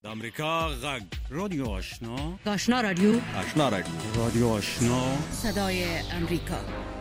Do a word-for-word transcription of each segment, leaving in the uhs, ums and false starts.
د امریکا غږ رادیو آشنا آشنا رادیو آشنا رادیو رادیو آشنا صدای امریکا.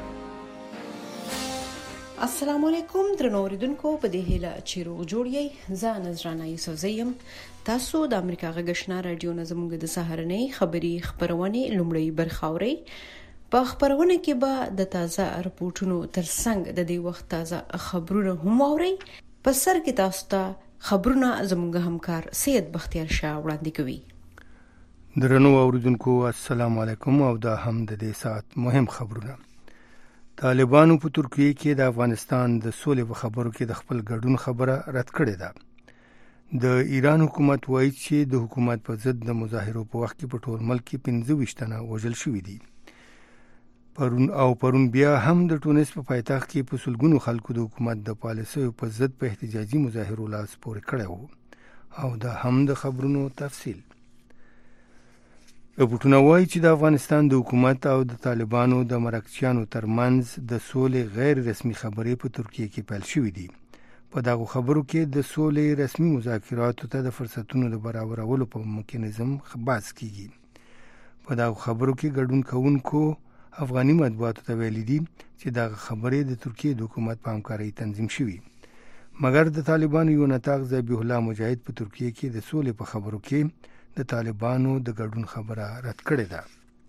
السلام علیکم درنو اوریدونکو، په دې هیله چې روغ جوړ یې. زه نذرانه یوسفزیم. تاسو د امریکا غږ آشنا رادیو نه زموږ د سهارنۍ خبری خبرونه لومړی برخاوري. په خبرونه کې به د تازه رپورټونو ترڅنګ د دې وخت تازه خبرونه هم اورئ. په سر کې تاسو ته خبرونه زموږ همکار سید بختیار شاه وړاندې کوي. درنو اوریدونکو السلام علیکم، او دا هم د دې سات مهم خبرونه. طالبانو په ترکیه کې د افغانستان د سولې په خبرو کې د خپل ګډون خبره رد کړې ده. د ایران حکومت وایي چې د حکومت په ضد د مظاهرو په وخت کې په ټول ملک کې پنځه ویشت تنه وژل شوي دي. پرون او پرون بیا هم د ټونس په پایتخت کې په سلګونو خلکو د حکومت د پالیسیو په ضد په احتجاجي مظاهرو لاس پورې کړی وو. او دا هم د خبرونو تفصیل. رپورټونه وایي چې د افغانستان د حکومت او د طالبانو د مرکچیانو ترمنځ د سولې غیر رسمي خبرې په ترکیه کې پیل شوې دي. په دغه خبرو کې د سولې رسمي مذاکراتو ته د فرصتونو د برابرولو په میکانیزم بحث کیږي. په دغه خبرو کې ګډون کوونکو افغاني مطبوعاتو ته ویلي دي چې دغه خبرې د ترکیه د حکومت په همکارۍ تنظیم شوي. مګر د طالبانو یو نطاق ذبیح الله مجاهد په ترکیه کې د سولې په خبرو کې د طالبانو د ګډون خبره رد کړې ده.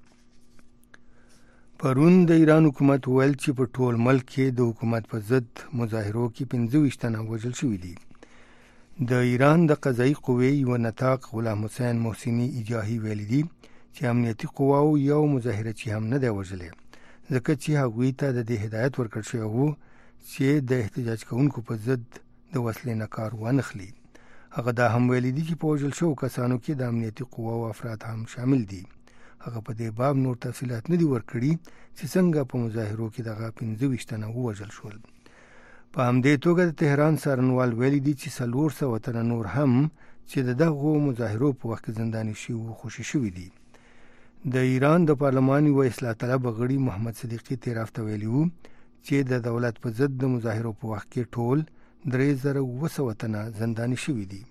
پرون د ایران حکومت ویل چې په ټول ملک کې د حکومت په ضد مظاهرو کې پنځه ویشت تنه وژل شوي دي. د ایران د قضایي قوې یو نطاق غلام حسین محسنی اجاهی ویلي دي چې امنیتي قواو یو مظاهرچی هم نه دی وژلی، ځکه چې هغوی ته د دې هدایت ورکړل شوی و چې د احتجاج کوونکو په ضد د وسلې نه کار وانخلي. هغه دا هم ویلي دي چې په وژل شوو کسانو کې د امنیتي قواو افراد هم شامل دي. هغه په دې باب نور تفصیلات نه دي ورکړي چې څنګه په مظاهرو کې دغه پنځه ویشت تنه ووژل شول. په همدې توګه د تهران څارنوال ویلي دي چې څلور سوه تنه نور هم چې د دغو مظاهرو په وخت کې زنداني شوي وو خوشي شوي دي. د ایران د پارلمان یو اصلاح طلبه غړي محمد صدیقي تیر هفته ویلي وو چې د دولت په ضد د مظاهرو په وخت کې ټول درې زره اوه سوه تنه زنداني شوي دي.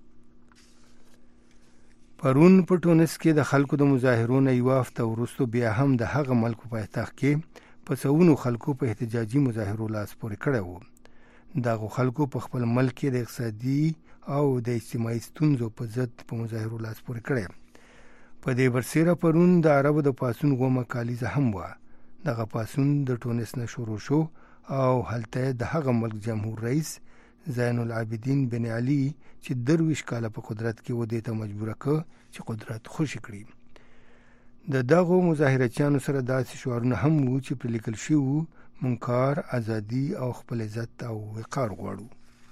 پرون په ټونس کې د خلکو د مظاهرو نه یوه هفته وروسته بیا هم د هغه ملک په پایتخت کې په سوونو خلکو په احتجاجي مظاهرو لاس پورې کړی وو. دغو خلکو په خپل ملک کې د اقتصادي او د اجتماعي ستونزو په ضد په مظاهرو لاس پورې کړی. په دې برسېره پرون د عربو د پاڅون اوومه کالیزه هم وه. دغه پاڅون د ټونس نه شروع شو او هلته د هغه ملک جمهور رئیس زین العابدین بن علي چې درویشت کاله په قدرت کې و دې ته مجبوره کړ چې قدرت خوشي کړي. د دغو مظاهرچیانو سره داسې شعارونه هم وو چې پرې لیکل شوي وو مونږ کار، ازادي او خپل عزت او وقار غواړو.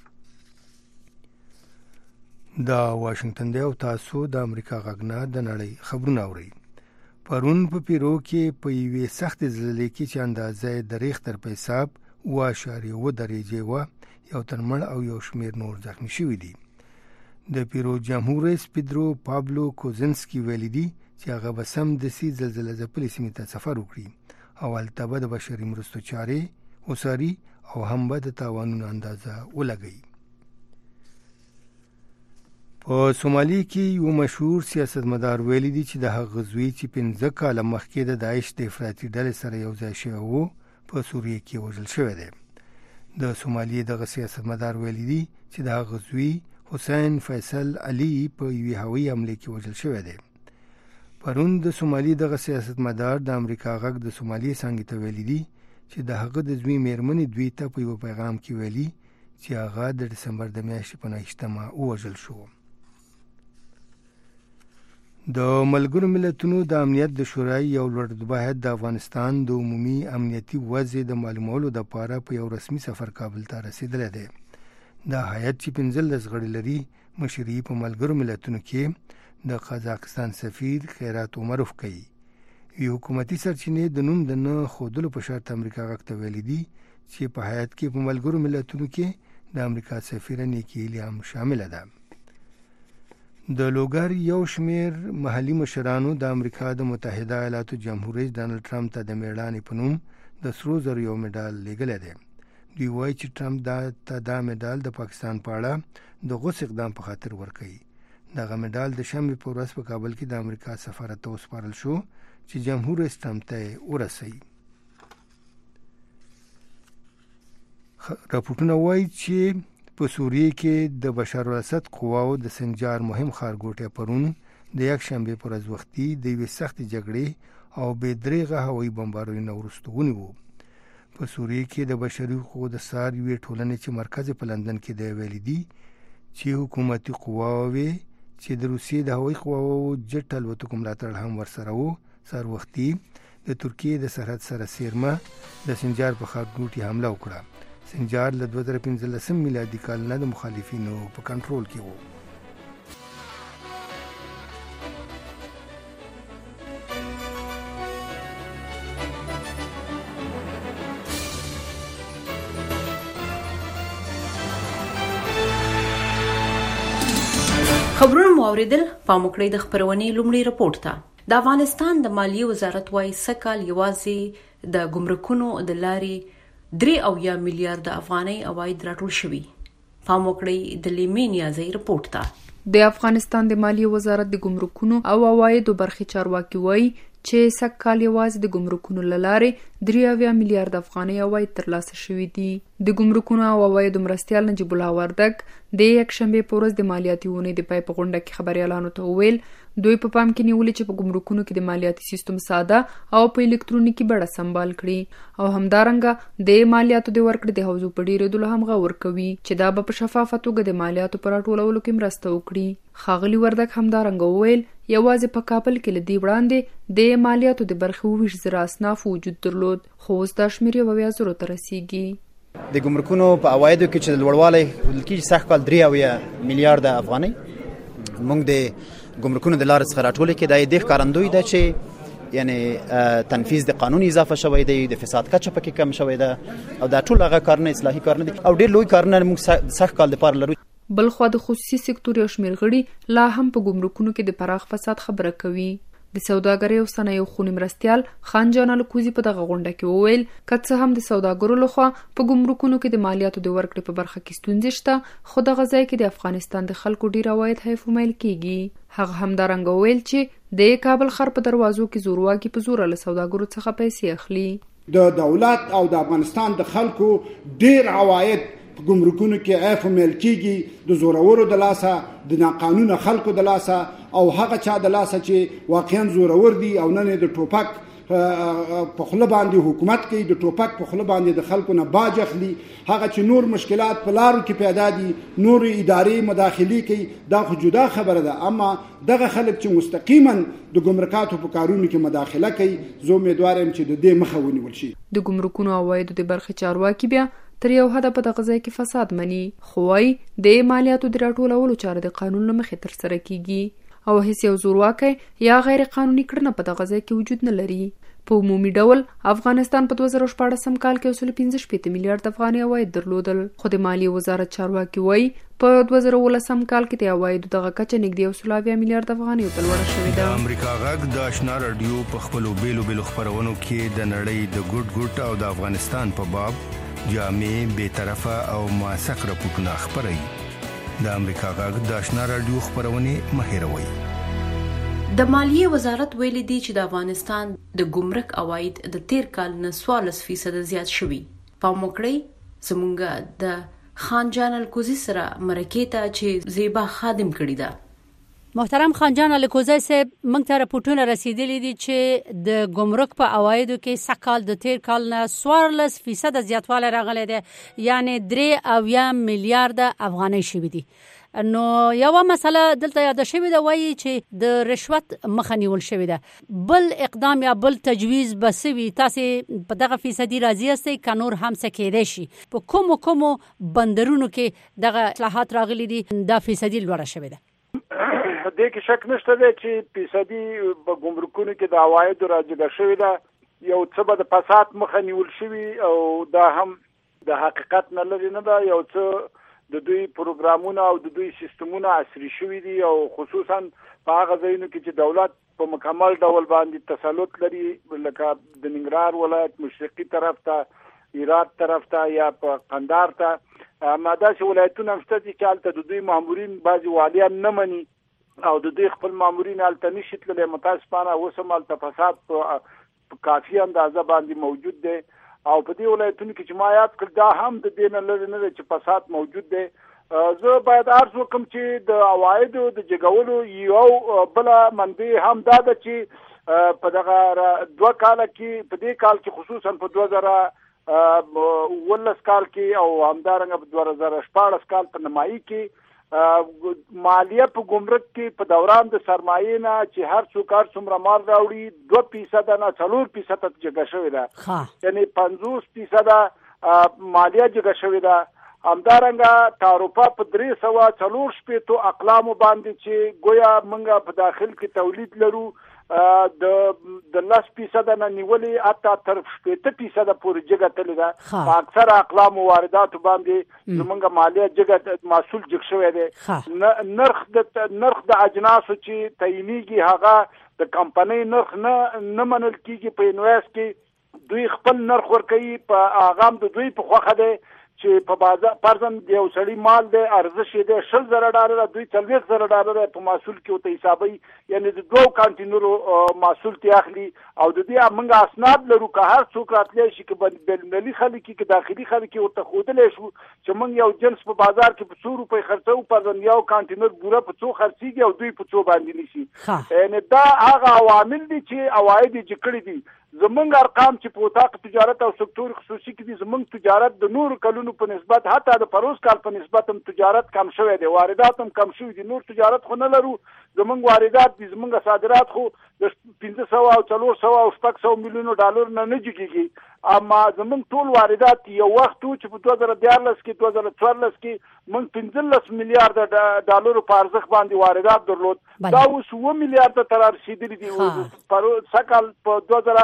دا واشنگټن دی او تاسو د امریکا غږ نه د نړۍ خبرونه اورئ. پرون په پیرو کې په یوې سختې زلزلې کې چې اندازه د ریختر په حساب اوه اعشاریه اوه درجې وه، یو تن مړ او یو شمېر نور زخمي شوي دي. د پیرو جمهور رئیس پیدرو پابلو کوزنسکي ویلي دي چې هغه به سمدستي زلزله ځپلې سیمې ته سفر وکړي او هلته به د بشري مرستو چارې وڅاري او هم به د تاوانونو اندازه ولګوي. په سومالي کې یو مشهور سیاستمدار ویلي دي چې د هغه زوی چې پنځه کاله مخکې د داعش د افراطي ډلې سره یو ځای شوی و په سوریه کې وژل شوی دی. د سومالي دغه سیاستمدار ویلي دي چې د هغه زوی حسین فیصل علي په یوې هوایي حملې کې وژل شوی دی. پرون د سومالي دغه سیاستمدار د امریکا غږ د سومالي څانګې ته ویلي دي چې د هغه د زوی میرمنې دوی ته په یو پیغام کې ویلي چې هغه د ډسمبر د میاشتې په نهشتمه ووژل شو. د ملګرو ملتونو د امنیت د شورای یو لوړ رتبه هیات د افغانستان د عمومي امنیتي وضع د معلومولو دپاره په یو رسمي سفر کابل ته رسېدلی دی. دا هیات چې پنځلس غړي لري مشري په ملګرو ملتونو کې د قزاقستان سفیر خیرات عمرف کوي. یو حکومتي سرچینې د نوم د نه ښودلو په شرط امریکا غږ ته ویلي دي چې په هیات کې په ملګرو ملتونو کې د امریکا سفیره نیکي هیلي هم شامله ده. د لوګر یو شمېر محلي مشرانو د امریکا د متحده ایالاتو جمهور رئیس ډانلډ ټرمپ ته د میړانې په نوم د سرو زرو یو مډال لیږلی دی. دوی وایي چې ټرمپ دا ته دا مډال د پاکستان په اړه د غوڅ اقدام په خاطر ورکوي. دغه مډال د شنبې په ورځ په کابل کې د امریکا سفارت ته وسپارل شو چې جمهور رئیس ټرمپ ته ورسوي. راپورټونه وایي چې په سوریه کې د بشار الاسد قواو د سنجار مهم ښارګوټی پرون د یک شنبې په ورځ وختي د یوې سختې جګړې او بې دریغه هوایي بمبارونو وروسته ونیو. په سوریه کې د بشري حقوقو د څار یوې ټولنې چې مرکز په لندن کې دی ویلي دي چې حکومتي قواوې چې د روسیې د هوایي قواو جټ الوتکو ملاتړ هم ورسره و سار وختي د ترکیې د سرحد سره سیرمه د سنجار په ښارګوټي حمله وکړه. سنجار له دوه زره پنځلسم میلادي کال نه د مخالفینو په کنټرول کې و. خبرونه مو اوریدل. پام وکړئ د خبرونې لومړی رپورټ ته. د افغانستان د مالیې وزارت وايي سکهال یوازې د ګمرکونو د لارې درې اویا میلیارډ افغانۍ عواید راټول شوي. پام وکړئ د لیمې نیازۍ رپورټ ته. د افغانستان د مالیې وزارت د ګمرکونو او عوایدو برخې چارواکي وایي چې سږکال یوازې د ګمرکونو له لارې درې اویا میلیارډ افغانۍ عواید ترلاسه شوي دي. د ګمرکونو او عوایدو مرستیال نجیب الله وردګ د یکشنبې په ورځ د مالیاتي اونۍ د پای په غونډه کې خبریالانو ته وویل دوی په پام کې نیولې چې په ګمرکونو کې د مالیاتي سیستم ساده او په الکترونیکي بڼه سمبال کړي او همدارنګه د مالیاتو د ورکړې د حوزو په ډیرېدلو هم غور کوي چې دا به په شفافه توګه د مالیاتو په راټولولو کې مرسته وکړي. ښاغلي وردګ همدارنګه وویل یوازې په کابل کې له دې وړاندې د مالیاتو د برخې اوویشت زره اصناف وجود درلود خو اوس دا شمېر یو اویا زرو ته رسیږي. د ګمرکونو په عوایدو کې چې د لوړوالی ویل کېږي سږکال درې اویا میلیارډه افغانۍ موږ د ګمرکونو د لارې څخه راټولې کې دا یې دې ښکارندوی ده چې یعنی تنفیذ د قانون اضافه شوی دی، د فساد کچه پکې کم شوی ده او دا ټول هغه کارونه اصلاحي کارونه دي او ډېر لوی کارونه موږ سږکال دپاره لرو. بلخوا د خصوصي سکتور یو شمېر غړي لا هم په ګمرکونو کې د پراخ فساد خبره کوي. د سوداګرۍ او صنایعو خونې مرستیال خان جان الکوزي په دغه غونډه کې وویل که څه هم د سوداګرو لخوا په ګمرکونو کې د مالیاتو د ورکړې په برخه کې ستونزې شته خو دغه ځای کې د افغانستان د خلکو ډېر عواید حیف ومیل کېږي. هغه همدارنګه وویل چې د کابل ښار په دروازو کې زورواکي په زوره له سوداګرو څخه پیسې اخلي. د دولت او د افغانستان د خلکو ډېر عواید ګمرکونو کې عیف ومیل کېږي د زورورو د لاسه د ناقانونه خلکو د لاسه او هغه چا د لاسه چې واقعا زورور دي او نن د ټوپک په خوله باندې حکومت کوي د ټوپک په خوله باندې د خلکو نه باج اخلي. هغه چې نور مشکلات په لارو کې پیدا دي نور ادارې مداخلې کوي دا خو جدا خبره ده اما دغه خلک چې مستقیما د ګمرکاتو په کارونو کې مداخله کوي زه امیدوار یم چې د دې مخه ونیول شي. د ګمرکونو عوایدو د برخې چارواکي بیا تر یو حده په دغه ځای کې فساد مني خو وايي د مالیاتو د راټولولو چاره د قانون له مخې ترسره کیږي او هیڅ یو زورواکی یا غیر قانوني کړنه په دغه ځای کې وجود نه لري. په عمومي ډول افغانستان په دوه زره شپاړسم کال کې اصول پنځه شپېته میلیارډ افغانۍ عواید درلودل خو د مالیې وزارت چارواکي وايي په دوه زره اوولسم کال کې د عوایدو دغه کچه نږدې یو سل اویا میلیارډ افغانۍ ته لوړه شوې ده. د امریکا غږ د آشنا رادیو په خپلو بیلو بیلو خپرونو کې د نړۍ د ګوټ ګوټ او د افغانستان په باب جامع بې طرفه او موثق راپورټونه خپروي. د امریکا غږ د آشنا رادیو خپرونې مه هېروئ. د مالیې وزارت ویلي دی چې د افغانستان د ګمرک عواید د تیر کال نه څوارلس فیصده زیات شوي. پام وکړئ زموږ د خان جان الکوزي سره مرکې ته چې زیبا خادم کړي ده. محترم خان جان الکوزی صاحب موږ ته راپورټونه رسیدلي دي چې د ګمرک په عوایدو کې سږکال د تیر کال نه څوارلس فیصده زیاتوالی راغلی دی یعنی درې اویا میلیارډه افغانۍ شوي دي. نو یوه مسله دلته یاده شوې ده وایي چې د رشوت مخه نیول شوې ده. بل اقدام یا بل تجویز به څه وي؟ تاسې په دغه فیصدي راضي یاستئ که نور هم څه کیدی شي؟ په کومو کومو بندرونو کې دغه اصلاحات راغلي دي دا فیصدي لوړه شوې ده؟ دې کې شک نشته دی چې فیصدي په ګمرکونو کې د عوایدو راجګه شوې ده. یو څه به د فساد مخه نیول شوي او دا هم د حقیقت نه لرې نه ده. یو څه د دوی پروګرامونه او د دوی سیستمونه عصري شوي دي او خصوصا په هغه ځایونو کې چې دولت په مکمل ډول باندې تسلط لري لکه د ننګرهار ولایت مشرقي طرف ته هرات طرف ته یا په قندهار ته اما داسې ولایتونه هم شته چې هلته د دوی مامورین بعضې والیان نه مني او د دوی خپل مامورین هلته نشي تللی. متاسفانه اوس هم هلته فساد په کافي اندازه باندې موجود دی او په دې ولایتونو کې چې ما یاد کړ دا هم د دې نه لرې نه دی چې فساد موجود دی. زه باید عرض وکړم چې د عوایدو د جګولو یو بله منبع هم دا ده چې په دغه دوه کاله کې په دې کال کې خصوصا په دوه زره اوولس کال کې او همدارنګه په دوه زره شپاړس کال په نیمایي کې مالیه په ګمرک کې په دوران د سرمایې نه چې هر څوک هر څومره مال راوړي دوه فیصده نه څلور فیصده جګه شوې ده، یعنی پنځوس فیصده مالیه جګه شوې ده. همدارنګه تعرفه په درې سوه څلور شپېتو اقلامو باندې چې گویا موږ په داخل کې تولید لرو د د لس فیصده نه نیولې حتی تر شپېته فیصده پورې جګه تللې ده. په اکثره اقلامو وارداتو باندې زموږ مالیه جګه محصول جګ شوی دی. نرخ د نرخ د اجناسو چې تعینېږي هغه د کمپنۍ نرخ نه نه منل کېږي. په انویس کې دوی خپل نرخ ورکوي، په هغه هم د دوی په خوښه دی چې په بازار فرضاً د یو سړي مال دی ارزش یې دی شل زره ډالره، دوی څلوېښت زره ډالره په محصول کې ورته حسابوي، یعنې د دوو کانټینرو محصول ترې اخلي. او د دې موږ اسناد لرو که هر څوک راتلی شي که بینالمللي خلک یې که داخلي خلک یې ورته ښودلی شو چې موږ یو جنس په بازار کې په څو روپۍ خرڅوو، فرضاً یو کانټینر بوره په څو خرڅېږي او دوی په څو باندې نیسي. یعنې دا هغه عوامل دي چې عواید یې جګ کړي دي. زمونږ ارقام چې په اتاق تجارت او سکتور خصوصي کې دي زمونږ تجارت د نورو کلونو په نسبت حتی د پروز کال په نسبت هم تجارت کم شوی دی، واردات هم کم شوي دي. نور تجارت خو نه لرو، زمونږ واردات دي، زمونږ صادرات خو د پنځه سوه او څلور سوه او شپږ سوه میلیونو ډالر نه نه جګېږي. اما زمونږ ټول واردات یو وخت و چې په دوه زره دیارلس کې دوه زره څوارلس کې موږ پنځلس میلیارده ډالرو په ارزښت باندې واردات درلود، دا اوس اووه میلیارده ته را رسېدلي دي. سږکال په دوه زره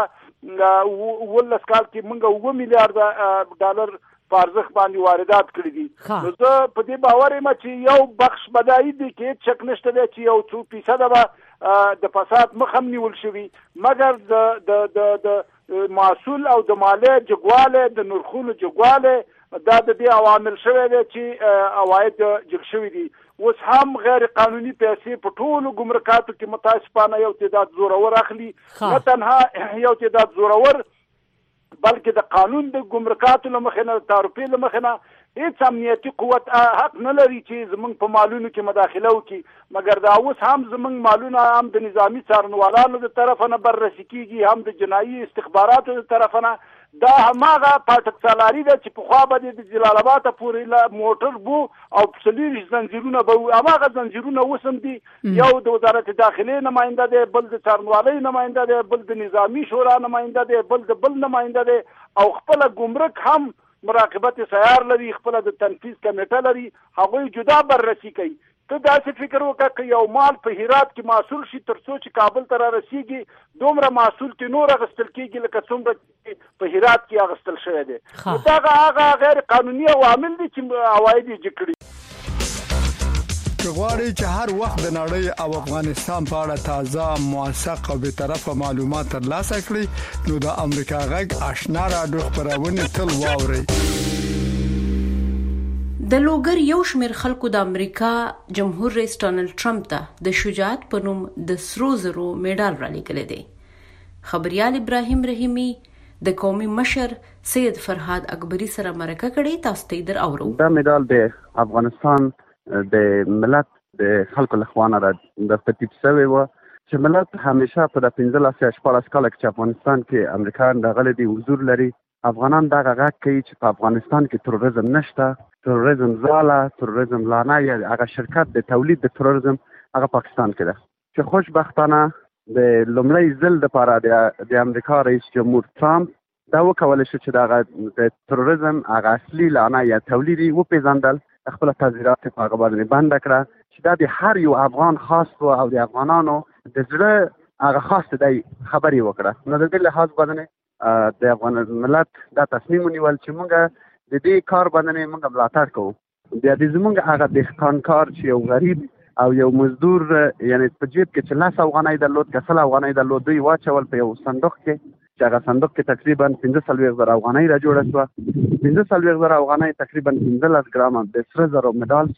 اوولس کال کې موږ اووه میلیارده ډالر په ارزښت باندې واردات کړي دي. نو زه په دې باور یم چې یو بخش بدایي دی کې هېڅ شک نشته دی چې یو څو فیصده به د فساد مخ هم نیول شوي، مګر د د د د محصول او د مالیې جګوالی د نرخونو جګوالی دا د دې عوامل شوی دی چې عواید جګ شوي دي. اوس هم غیر قانوني پیسې په ټولو ګمرکاتو کې متاسفانه یو تعداد زورور اخلي، نه تنها یو تعداد زورور بلکې د قانون د ګمرکاتو له مخې نه د تعرفې له مخې نه هېڅ امنیتي قوت حق نه لري چې زمونږ په مالونو کې مداخله وکړي. مګر دا اوس هم زمونږ مالونه هم د نظامي څارنوالانو د طرفه نه بررسي کېږي، هم د جنایي استخباراتو د طرفه نه. دا هماغه پاټک سالاري ده چې پخوا به د جلال آباد پورې موټر بو او څلېرویشت زنځیرونه به وو، هماغه زنځیرونه اوس هم دي. یو د وزارت داخلې نماینده دی، بل د څارنوالۍ نماینده دی، بل د نظامي شورا نماینده دی، بل د بل نماینده دی، او خپله ګمرک هم مراقبت سیار لري، خپله د تنفیذ کمیټه لري، هغوی جدا بررسي کوي. ته داسې فکر وکړه که یو مال په هرات کې محصول شي تر څو چې کابل ته را رسېږي دومره محصول کې نور اخیستل کېږي لکه څومره په هرات کې اخیستل شوی دی. نو دغه هغه غیر قانوني عوامل دي چې عواید یې جګ کړي. که غواړئ چې هر وخت د نړۍ او افغانستان په اړه تازه، موثق او بېطرفه معلومات ترلاسه کړئ نو د امریکا غږ آشنا راډیو خپرونې تل واورئ. د لوګر یو شمېر خلکو د امریکا جمهور رئیس ډانلډ ټرمپ ته د شجاعت په نوم د سرو زرو میډال را لېږلی دی. خبریال ابراهیم رحیمي د قومي مشر سید فرهاد اکبري سره مرکه کړې، تاسو ته در اورو. دا میډال د افغانستان د ملت د خلکو لخوا نه د ترتیب شوی و چې ملت همیشه په د پنځلس یا شپاړس کاله کې چې افغانستان کې امریکایان راغلي دي حضور لري، افغانان دغه غږ کوي چې په افغانستان کې تروریزم نشته، تروریزم زاله، تروریزم لانه، یا هغه شرکت د تولید د تروریزم هغه پاکستان کې ده. چې خوشبختانه د لومړی ځل دپاره د امریکا رئیس جمهور ټرمپ دا وکولی شو چې دغه د تروریزم هغه اصلي لانه یا تولید یې وپېژندل، خپله تعزیرات یې په هغه باندې بنده کړه چې دا د هر یو افغان خاص و او د افغانانو د زړه هغه خاص دی خبرې وکړه. نو د دې لحاظ باندې د افغان ملت دا تصمیم ونیول چې موږ د دې کار باندې موږ ملاتړ کوو. بیا د زموږ هغه دهقانکار چې یو غریب او یو مزدور یعنی په جیب کې چې لس افغانۍ درلود که سل افغانۍ درلود دوی واچول په یو صندوق کې چې هغه صندوق کې تقریبا پنځه څلوېښت زره افغانۍ را جوړه شوه. پنځه څلوېښت زره افغانۍ تقریبا پنځلس ګرامه د سره زرو مډال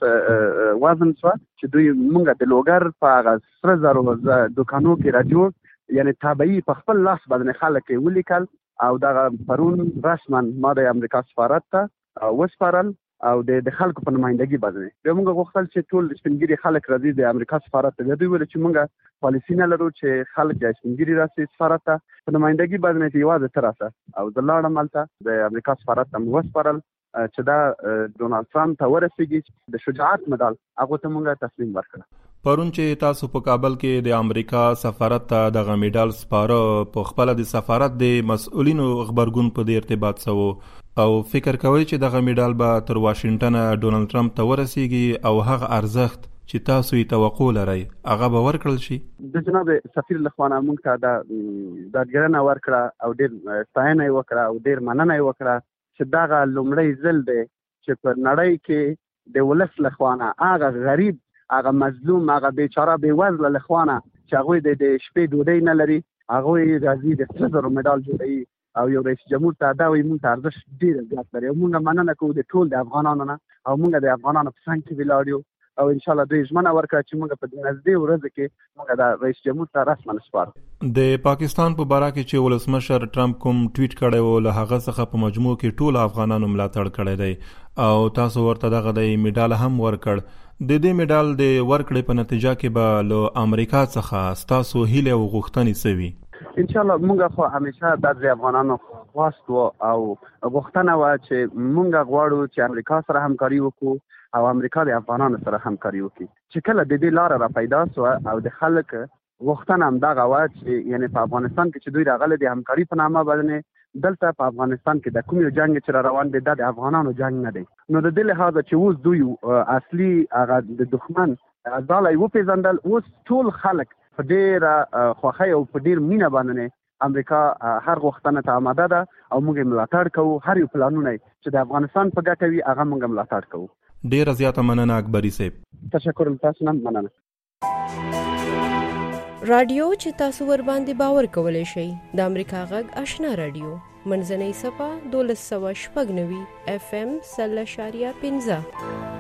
وزن شوه چې دوی مونږ د لوګر په هغه سره زرو دوکانو کې را جوړ یعنی تابعي په خپل لاس باندې خلک ولیکل او دغه پرون رسما ما د امریکا سفارت ته وسپارل او د خلکو په نمائندګي باندې به موږ غوښتل چې ټول سپینګری خلک راځي د امریکا سفارت ته دوی ویل چې موږ پالیسی نه لرو چې خلک د سپینګری راسي سفارت ته په نمائندګي باندې یوازې تراسه او د لاړه مالته د امریکا سفارت ته وسپارل چې دا ډونالد ټرمپ ته ورسیږي د شجاعت مډال هغه ته موږ تسلیم ورکړ. پرون چې تاسو په کابل کې د امریکا سفارت ته د میډال سپاره په خپل د سفارت د مسؤلینو خبرګون په دې ارتباط سو او فکر کوي چې دغه میډال به تر واشنگټن ډونالد ټرمپ ته ورسیږي او هغه ارزښت چې تاسو یې توقع لرئ هغه به ورکړل شي. د جناب سفیر لخوانه موږ ته دا دادګرنه ورکړه او ډېر ستاینه وکړه او ډېر مننه وکړه چې دغه لومړی ځل دی چې په نړۍ کې د ولس لخوانه هغه غریب هغه مظلوم هغه بیچاره بیوزله لخوانه چې هغوی د شپې ډوډۍ نه لري هغوی راځي د سره زرو مډال جوړوي او یو رئیس جمهور ته دا وایي موږ ته ارزښت ډېر زیات لري او موږ مننه کوو د ټول د افغانانو نه او موږ د افغانانو په څنګ کې ولاړ یو او انشاءالله دوی ژمنه ورکړه چې موږ په نږدې ورځو کې موږ د رئیس جمهور ته رسما سپارو. د پاکستان په باره کې چې ولسمشر ټرمپ کوم ټویټ کړی و له هغه څخه په مجموع کې ټول افغانانو ملاتړ کړی دی او تاسو ورته دغه د میډال هم ورکړ. د دې میډال د ورکړې په نتیجه کې به له امریکا څخه ستاسو هیله او غوښتنې څه وي؟ انشاءالله موږ خو همیشه د افغانانو خواست و او غوښتنه وه چې موږ غواړو چې امریکا سره همکاري وکړو او امریکا د افغانانو سره همکاري وکړي. چې کله د دې لاره را پیدا سوه او د خلک غوښتنه همدغه وه چې یعنی په افغانستان کې چې دوی راغلي د همکاري په نامه باندې دلته په افغانستان کې د کوم یو جنگ چې را روان دی دا د افغانانو جنگ نه دی نو د دې لحاظه چې اوس دوی اصلي هغه د دښمن ځاله وپېژندل اوس ټول خلک په ډېره خوښۍ او په ډېر مینه باندې امریکا هر غوښتنه ته آماده ده او موږ ملاتړ کوو. هر یو پلانونه چې د افغانستان په ګټه وي هغه موږ ملاتړ کوو. ډېره زیاته مننه اکبري صاحب. تشکر تاسو نه مننه. رادیو چې تاسو ور باندې باور کولای شئ د امریکا غږ آشنا رادیو منځنۍ صفه دولس سوه شپږ نوي اف ام سل اشاریه پنځه.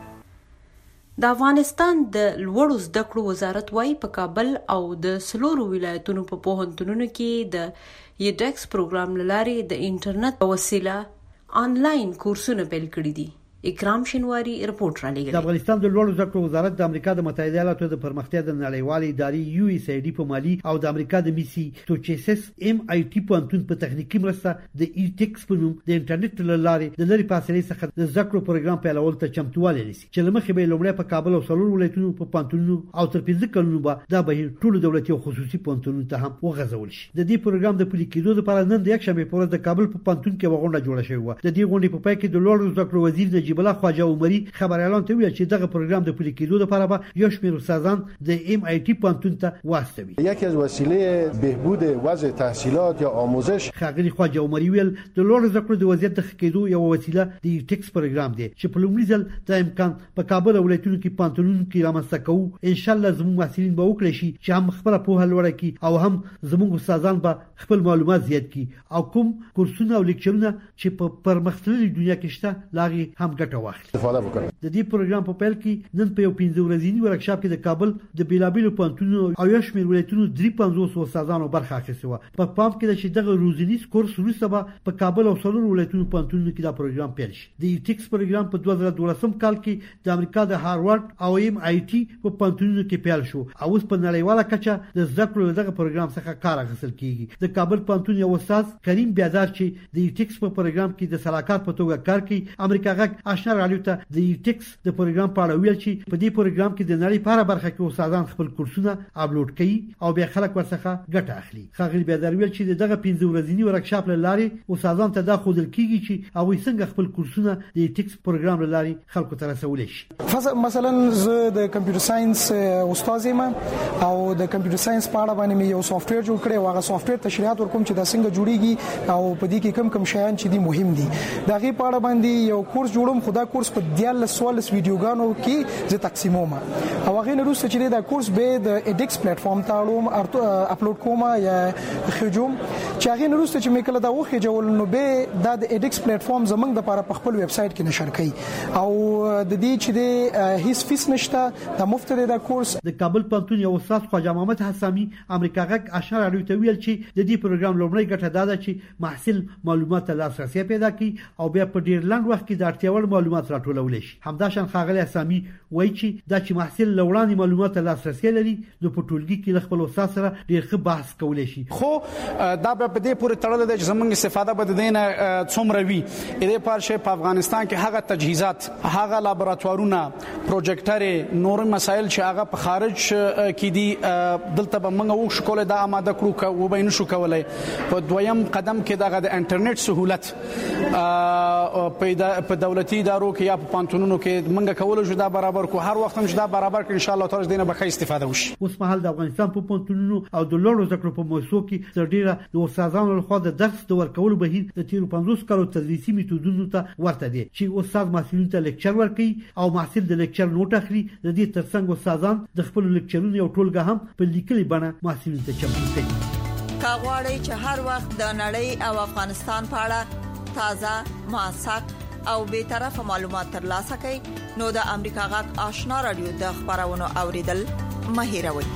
د افغانستان د لوړو زده کړو وزارت وايي په کابل او د څلورو ولایتونو په پوهنتونونو کې د یډکس پروګرام له لارې د انټرنیټ په وسیله آنلاین کورسونه پیل کړي دي. اکرام شینواری رپورټ را لګوي. د افغانستان د لوړو زده کړو وزارت د امریکا د متحده ایالاتو د پرمختیا د نړیوالې ادارې یو اس ای ډي په مالی او د امریکا د میسي توچیسس ام آی ټي پوهنتون په تخنیکی مرسته د ای ټیکس په نوم د انټرنیټ له لارې د لری فاصلې څخه د زده کړو پروګرام پیلول ته چمتووالی نیسي چې لمخې به لومړی په کابل او څلور ولایتونو په پوهنتونونو او تر پنځه کلونو به دا به ټول دولتي او خصوصي پوهنتونونو ته هم وغځول شي. د دې پروګرام د پلي کېدو لپاره نن د یک شنبې په ورځ د کابل په پوهنتون کې غونډه جوړه شوې وه. د دې غونډې په پای کې د لوړو زده کړو وزیر نجیب الله خواجه عمري خبريالان ته ویل چې دغه پروګرام د پلي کېدو لپاره به یو شمېر استادان د ام آی ټي پوهنتون ته واستوي. یکی از وسیله بهبود وضع تحصیلات یا آموزش ښاغلي خواجه عمري ویل د لوړو زده کړو د وضعیت د ښه کېدو یوه وسیله د ای ټیکس پروګرام دی چې په لومړي ځل دا امکان په کابل او ولایتونو کې پوهنتونونو کې رامنځته کوو. انشاءالله زموږ محصلین به وکړی شي چې هم خپله پوهه لوړه کړي او هم زموږ استادان به خپل معلومات زیات کړي او کوم کورسونه او لیکچرونه چې په پرمختللې دنیا کې شته له هغې هم ګټه واخلي. استفاده وکړي. د دې پروګرام په پیل کې نن په یو پنځه ورځني ورکشاپ کې د کابل د بیلابیلو پوهنتونونو او یو شمېر ولایتونو درې پنځوس استادانو برخه اخیستې وه. په پام کې ده چې دغه روزنیز کورس وروسته به په کابل او څلورو ولایتونو پوهنتونونو کې دا پروګرام پیل شي. د ای ټیکس پروګرام په دوه زره دولسم کال کې د امریکا د هاروارډ او ایم آی ټي په پوهنتونونو کې پیل شو او اوس په نړیواله کچه د زده کړو دغه پروګرام څخه کار اخیستل کیږي. د کابل پوهنتون یو استاد کریم بیادار چې د ای ټیکس په پروګرام کې د صلاحکار په توګه کار کوي امریکا غږ آشنا رادیو ته د ای ټیکس د پروګرام په اړه ویل چې په دې پروګرام کې د نړۍ په هره برخه کې استادان خپل کورسونه اپلوډ کوي او بیا خلک ورڅخه ګټه اخلي. ښاغلي بیادار ویل چې دغه پنځه ورځني ورکشاپ له لارې استادان ته دا ښودل کیږي چې هغوی څنګه خپل کورسونه د ای ټیکس پروګرام له لارې خلکو ته رسولی شي. مثلا زه د کمپیوټر ساينس استاد یم او د کمپیوټر ساينس په اړه باندې یو سافټویر جوړ کړی او هغه سافټویر تشریحات ورکوم چې دا څنګه جوړیږي او په دې کې کم کم شیان چې دي مهم دي. دا غي په اړه باندې یو کورس جوړوم. خدا کورس په دیارلس سوالس ویډیوګانو کې زه تقسیموم او هغه نه روسته چې دا کورس به د ایډکس پلیټفارم ته اړوم اپلوډ کوم یا خجوم چې هغه نه روسته چې میکله دا وخه جوړ نو به د ایډکس پلیټفارم زمنګ د لپاره په خپل ویب سټ کې نشر کړي او د دې چې د هیڅ فیس نشته د مفت دی دا کورس. د کابل پوهنتون یو استاد خواجه محمد حسامي امریکا غږ آشنا راډیو ته ویل چې د دې پروګرام لومړی ګټه دا ده چې محصل معلومات ته لاسرسي پیدا کړي او بیا په ډیر لنډ وخت کې د اړتیا وړ معلومات راټولول شي. همداشان ښاغلی حسامي وایي چې دا چې محصل لوړاني معلومات ته لاسرسي لري نو په ټولګي کې له خپل استاد سره ډیر ښه بحث کولی شي. خو دا په دې پورې تړل دی چې زموږ استفاده به د دې نه څومره وي. دې پارشه په افغانستان کې هغه تجهیزات، هغه لابراتوارونه، پروجیکټر، نور مسایل چې هغه په خارج کې دي دلته به موږ وښ کولای دا آماده کړو که و به نه شو کولای. په دویم قدم کې دغه د انټرنیټ سہولت په دولتي ادارو کې یا په پانتونونو کې موږ کولای شو دا برابر کو. هر وخت هم چې دا برابر کړو ان شاء الله تعالی دینه به ښه استفاده وشي. اوس مهال د افغانستان په پانتونونو او د لوړو زده کړو په موضوع کې تر ډیره د استادانو لخوا د درس د ورکولو بهیر د تیرو پنځوس کالو تدریسي میتودونو ته ورته دي چې استاد محصلینو ته لیکچر ورکوي او محصل د لیکچر نوٹ اخلي. د دې ترڅنګ استادان د خپل لیکچرونو یو ټولګه هم په لیکلي بڼه محصلینو ته چمتو کوي. کاغوري چې هر وخت د نړۍ او افغانستان په اړه تازه، موثق او به طرفه معلومات ترلاسه کړئ نو د امریکا غږ آشنا رادیو د خبرونو اوریدل مه هیروئ.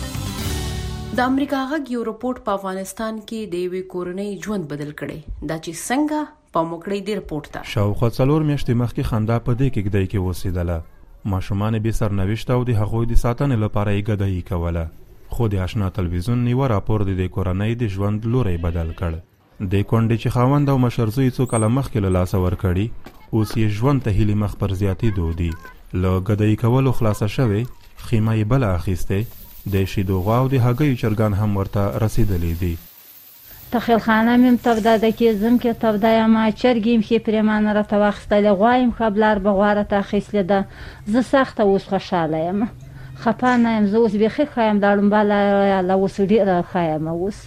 د امریکا غږ یو رپورت په افغانستان کې د یوې کورنۍ ژوند بدل کړي. دا چې څنګه په موکړې د رپورت ته شاوخوا څلور میاشتې مخکې خندا په دې کې کېدای کې وسیدله. ماشومان به سرنوشت او د هغوی د ساتنې لپاره یې ګدایي کوله. خو د آشنا تلویزیون نیو راپور د کورنۍ د ژوند لوري بدل کړ. د کونډې چې خاوند او مشر زوی څو کاله مخکې له لاسه ورکړي اوس یې ژوند ته هیلې مخ پر زیاتېدو دي. له ګدایي کولو خلاصه شوې خیمه یې بله اخیستې. د شیدو غوا او د هګیو چرګان هم ورته رسیدلی دي. تخیلخانه میم تبدا د کې زم کې تبدا یم چرګیم کې پرېمانه را تواخستل غوایم خبلار بغواره ته اخیستل ده. زه سخته اوس خوشاله یم. خپانه یم زه اوس بیخي خایم داړم بالا لا اوس ډیره خایم. اوس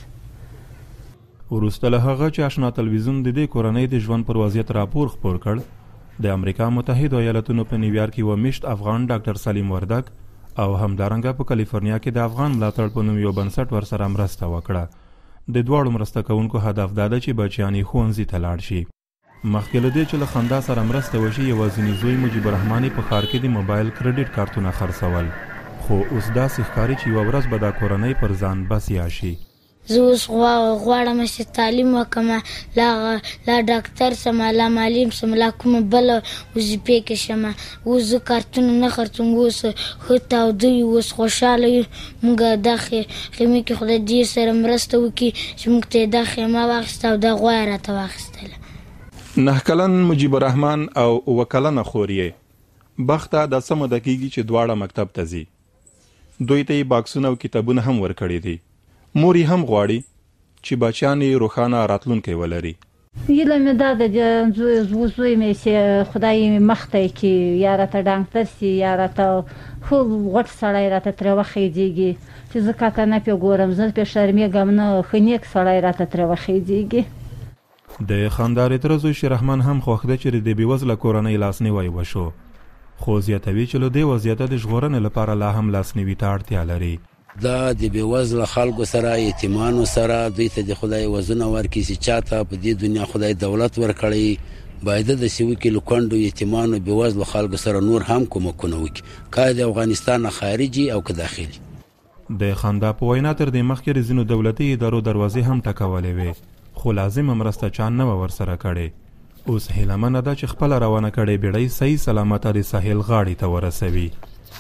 وروسته له هغه چې آشنا تلویزیون د دې کورنۍ د ژوند پر وضعیت راپور خپور کړ، د امریکا متحده ایالاتونو په نیویارک کې و میشت افغان ډاکټر سلیم وردک او همدارنګه په کالیفورنیا کې د افغان ملاتړ په نوم یو بنسټ ورسره مرسته وکړه. د دواړو مرسته کوونکو هدف دا ده چې بچیان یې ښوونځي ته لاړ شي. مخکې له دې چې له خندا سره مرسته وشي یوازینی زوی مجیب الرحمن په ښار کې د موبایل کریډټ کارتونه خرڅول. خو اوس داسې ښکاري چې یوه ورځ به دا کورنۍ پر ځان بسیا شي. زه اوس غواړم چې تعلیم وکړم، لا لا ډاکټر سم، لا معلم سم، لا کومه بله وظیفې کې شم. اوس زه کارتونه نه خرڅوم، اوس ښه تاوده یو، اوس خوشحاله یو. موږ دا خیمې کې خدای دې سره مرسته وکړي چې موږ ته دا خیمه واخیسته او دا غوا یې راته واخیستله. نه کلن مجیب الرحمن او اوه کلنه خور یې بخته دا څه موده کېږي چې دواړه مکتب ته ځي. دوی ته یې باکسونه او کتابونه هم ورکړي دي. مور یې هم غواړي چې بچیان یې روښانه راتلونکی ولري. هیله مې دا ده چې زوی زوی مې چې خدای مې مخ ته کړي، یا راته ډاکټر سي یا راته ښه غټ سړی راته ترې وخېږي چې زه کاته نه پې ګورم، زه پې شرمېږم نه، ښه نیک سړی راته ترې وخېږي. د خاندارې تره زوی شیررحمان هم خوښ دی چې د بېوزله کورنۍ لاسنیوی وشو، خو زیاتوي چې له دې وضعیته د ژغورنې لپاره لا هم لاسنیوي ته اړتیا لري. دا د بېوزله خلکو سره، یتیمانو سره، دوی ته د خدای وزونه ورکړي چې چاته په دې دنیا خدای دولت ورکړی باید داسې وکړي له کونډو یتیمانو بېوزلو خلکو سره نور هم کومکونه وکړي، که د افغانستان نه خارجي او که داخلي. د خندا په وینا تر دې مخکې د ځینو دولتي ادارو دروازې هم ټکولې وې، خو لازمه مرسته چا نه وه ورسره کړې. اوس هیله منه ده چې خپله روانه کړې بیړۍ صحیح سلامته د ساحل غاړې ته ورسوي.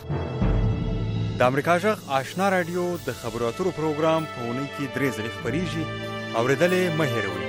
د امریکا غږ آشنا رادیو د خبرو اترو پروګرام په اونۍ کې درې ځلې خپریږي، اورېدل یې مه هېروئ.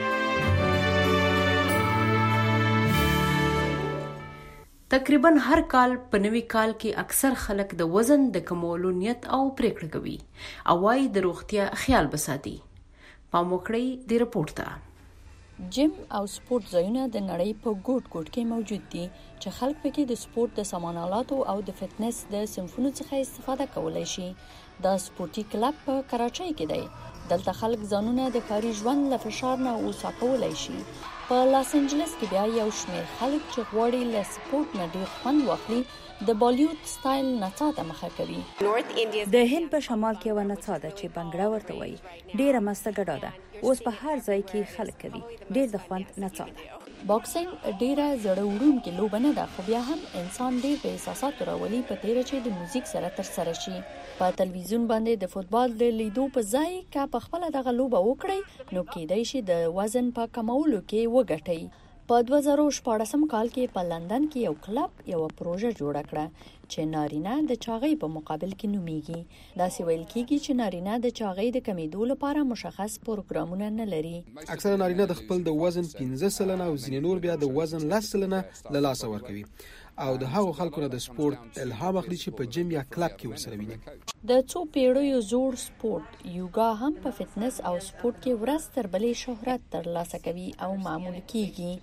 تقریبا هر کال په نوي کال کې اکثر خلک د وزن د کمولو نیت او پریکړه کوي او وايي د روغتیا خیال بساتي. پام وکړئ د رپورت ته. جیم او سپورت ځایونه د نړۍ په ګوټ ګوټ کې موجود دي چې خلک پکې د سپورت د سامانالاتو او د فټنس د صنفونو څخه استفاده کولی شي. دا سپورتي کلب په کراچۍ کې دی. دلته خلک ځانونه د ښاري ژوند له فشار نه اوسا کولی شي. په لاس انجلس کې بیا یو شمېر خلک چې غواړي له سپورت نه ډېر خوند واخلي د بالیوډ سټایل نڅا ته مخه کوي. د هند په شمال کې یوه نڅا ده چې بنګړه ورته وایي. ډېره مسته ګډا ده. اوس په هر ځای کې خلک کوي. ډېر د خوند نڅا ده. باکسینګ ډیره زړه وړونکې لوبه نه ده، خو بیا هم انسان ډیر په احساساتو راولي په تیره چې د موزیک سره ترسره شي. په تلویزیون باندې د فوتبال د لیدو په ځای که په خپله دغه لوبه وکړئ نو کیدای شي د وزن په کمولو کې وګټئ. په دوه زره شپاړسم کال کې په لندن کې یو کلب یو پروژه جوړه کړه چې نارینه د چاغۍ په مقابل کې نومیږي. داسې ویل کېږي چې نارینه د چاغۍ د کمیدو لپاره مشخص پروګرامونه نه لري. اکثره نارینه د خپل د وزن پنځه سلنه او ځینې نور بیا د وزن لس سلنه له لاسه ورکوي او د هغو خلکو نه د سپورت الهام اخلي چې په جیم یا کلب کې ورسره ویني. د څو پیړیو زوړ سپورت یوګا هم په فټنس او سپورت کې ورځ تر بلې شهرت ترلاسه کوي او معمول کیږي.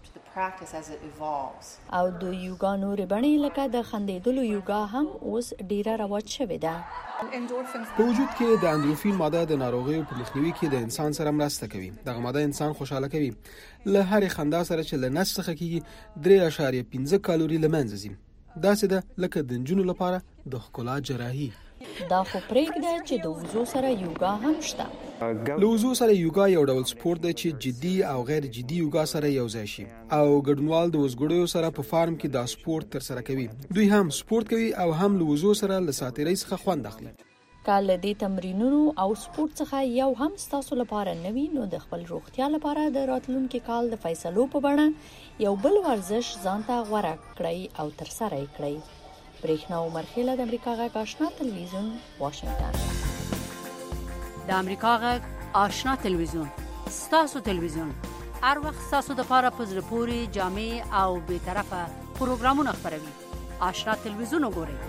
او د یوګا نورې بڼې لکه د خندېدلو یوګا هم اوس ډیره رواج شوې ده. په وجود کې د اندورفین ماده د ناروغیو په مخنیوي کې د انسان سره مرسته کوي. دغه ماده انسان خوشاله کوي. له هرې خندا سره چې له نس څخه کېږي درې اعشاریه پنځه کالوري له منځه ځي. داسې ده لکه د نجونو لپاره د ښکلا جراحي. دا خو پرېږده چې د وضو سره یوګا هم شته. له وضو سره یوګا یو ډول سپورت دی چې جدي او غیر جدي یوګا سره یو ځای شي او ګډونوال د وزګړیو سره په فارم کې دا سپورت ترسره کوي. دوی هم سپورت کوي او هم له وضو سره له ساتیرۍ څخه خوند اخلي. کله د تمرینونو او سپورت څخه یو هم ستاسو لپاره نوي نو د خپل روغتیا لپاره د راتلونکي کال د فیصلو په بڼه یو بل ورزش ځان ته غوره کړئ او ترسره یې کړئ. برېښنا عمر خیله د امریکا غږ آشنا تلویزیون واشنگټن. د امریکا غږ آشنا تلویزیون ستاسو تلویزیون هر وخت ستاسو د لپاره په زړه پورې جامع او بې طرفه پروګرامونه خپروي. آشنا تلویزیون وګورئ.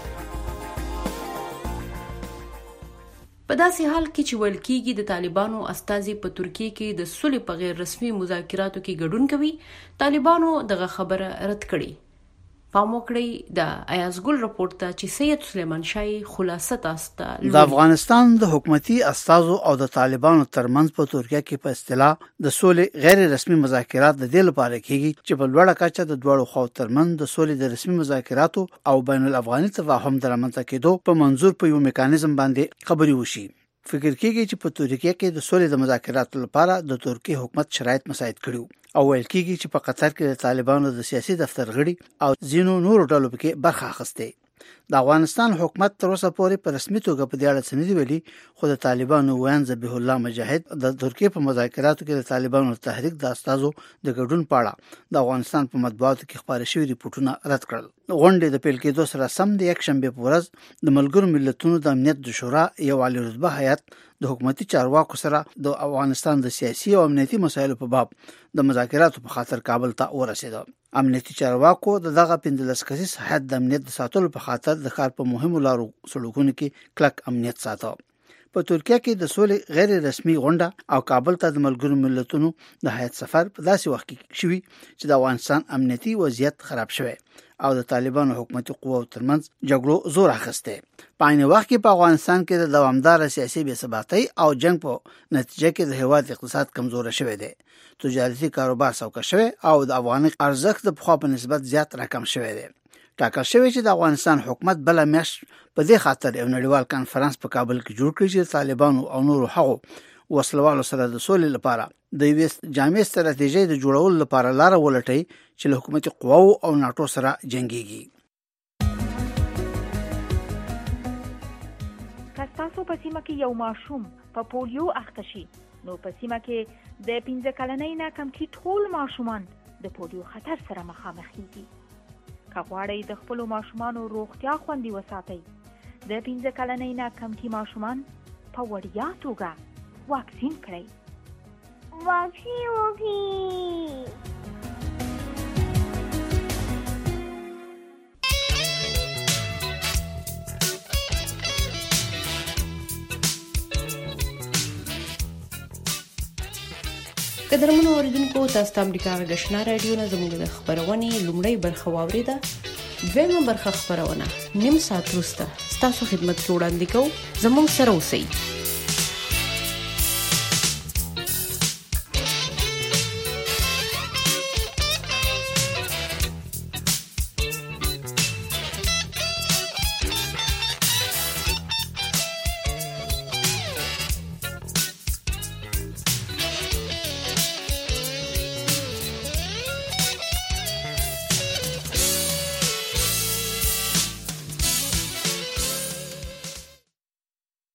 په داسې حال کې چې ویل کېږي د طالبانو استازي په ترکیه کې د صلح په غیر رسمي مذاکراتو کې ګډون کوي، طالبانو دغه خبره رد کړې. پام وکړئ د ایازګل رپورټ ته چې سید سلیمان شاهي خلاصه تاسو ته د افغانستان د حکومتي استازو او د طالبانو ترمنځ په ترکیه کې په اصطلاح د صلح غیر رسمي مذاکرات د دې لپاره کېږي چې په لوړه کچه د دوړو خو ترمنځ د صلح د رسمي مذاکراتو او بین الافغاني تفاهم د رامنځته کېدو په منظور په یو میکانیزم باندې خبري وشي. فکر کېږي چې په ترکیه کې د صلح د مذاکراتو لپاره د ترکیه حکومت شرایط مساعد کړي او ویل کېږي چې په قطر کې د طالبانو د سیاسي دفتر غړي او ځینو نورو ډلو پکې برخه اخیسته. د افغانستان حکومت تر اوسه پورې په رسمي توګه په دې اړه څه نه دی ویلي، خو د طالبانو ویان ذبیح الله مجاهد د ترکیه په مذاکراتو کې د طالبانو تحریک د استازو د ګډون په اړه د افغانستان په مطبوعاتو کې خبرې شوې ریپورتونه رد کړل. غونډې د پیل کېدو سره سم د یک شنبه په ورځ د ملګرو ملتونو د امنیت د شورا یو عالی رتبه هیئت د حکومتي چارواکو سره د افغانستان د سیاسي او امنیتي مسایلو په باب د مذاکراتو په خاطر کابل ته ورسېد. امنیتي چارواکو د دغه پنځلس کسیز هیئت د امنیت د ساتلو په خاطر د ښار په مهمو لارو سړکونو کې کلک امنیت ساته. په ترکیه کې د صلح غیر رسمي غونډه او کابل ته د ملګرو ملتونو د هیئت سفر په داسې وخت کې شوی چې د افغانستان امنیتي وضعیت خراب شوی او د طالبانو حکومتي قواو ترمنځ جګړو زور اخیسته. په عین وخت کې په افغانستان کې د دوامدار سیاسي بې ثباتۍ او جنگ په نتیجه کې د هیواد اقتصاد کمزور شوی دی. تجارتي کاروبار سوکه شوی او د افغاني ارزښت د پخوا په نسبت زیات راکم شوی دی. ټاکل شوی چې د افغانستان حکومت بل میاشت په دې خاطر یو نړیوال کانفرنس په کابل کې جوړ کړی چې طالبانو او نورو هغو وسلوالو سره د سولې لپاره د یوې جامع ستراتیژۍ د جوړولو لپاره لار ولټي چې له حکومتي قواو او ناټو سره جنگيږي. تاسو په سیمه کې یو ماشوم په پولیو اخته شي نو په سیمه کې د پنځه کلنۍ نه کم کې ټول ماشومان د پولیو خطر سره مخامخ دي. که غواړئ د خپلو ماشومانو روغتیا خوندي وساتئ د پنځه کلنۍ نه کم کې ماشومان په وړیا توګه واکسین کړئ. واکسین وکړئ. قدرمنو اوریدونکو، تاسو ته امریکا غږ آشنا رادیو نه زموږ د خبرونې لومړی برخه واوریده. دویمه برخه خبرونه نیم ساعت وروسته ستاسو خدمت کې وړاندې کوو. زموږ سره اوسئ.